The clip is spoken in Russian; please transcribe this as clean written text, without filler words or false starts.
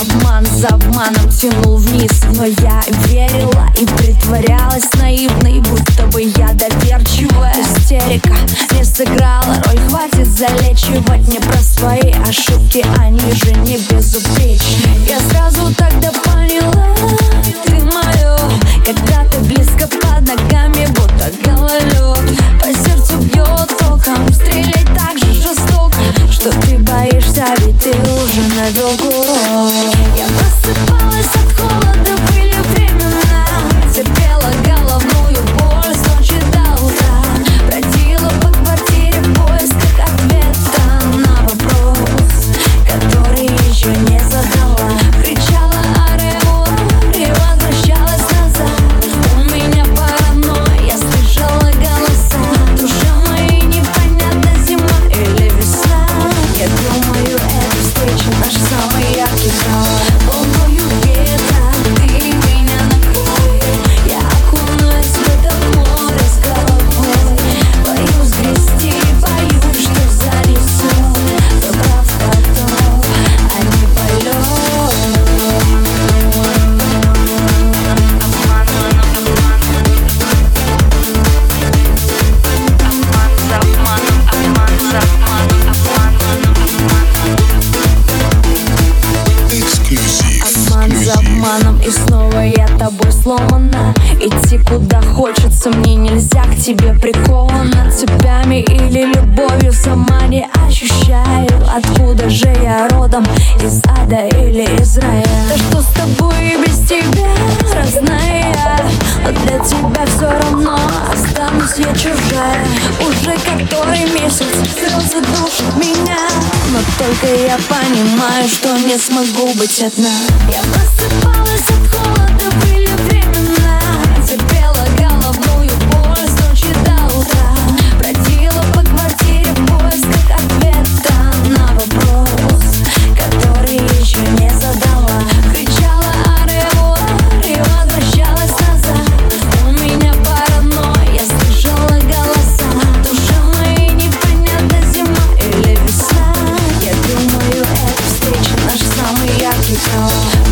Обман за обманом тянул вниз, но я верила и притворялась наивной, будто бы я доверчивая. Истерика не сыграла роль, хватит залечивать мне про свои ошибки, они же не безупречны. Я сразу тогда поняла, ты моё, когда ты близко под ногами, будто гололед. По сердцу бьет током, стрелять так же жестоко, что ты боишься, ведь ты уже навел курок. Я просыпалась от холода, были времена, терпела головную боль с ночи до утра, бродила по квартире в поисках ответа на вопрос, который еще не задала. Кричала ореол и возвращалась назад. У меня паранойя, я слышала голоса. Душа моя непонятна, зима или весна. Я думаю, эта встреча наш самый яркий провал. Волною ветра, ты меня накрой, я окунусь в это море с головой. Боюсь грести, боюсь, что занесет. Кто прав, готов, а не полет. Обман за обманом, и снова я тобой сломана. Идти куда хочется, мне нельзя к тебе прикована цепями или любовью, сама не ощущаю. Откуда же я родом, из ада или из рая? Да что с тобой и без тебя, разная я, но для тебя все равно останусь я чужая. Уже который месяц слезы душат меня, но только я понимаю, что не смогу быть одна. Я просыпалась от холода, были времена, терпела головную боль с ночи до утра, бродила по квартире в поисках ответа на вопрос, который еще не задала. Кричала ореол и возвращалась назад. У меня паранойя, я слышала голоса. Душа моя непонятна, зима или весна. Я думаю, эта встреча наш самый яркий провал.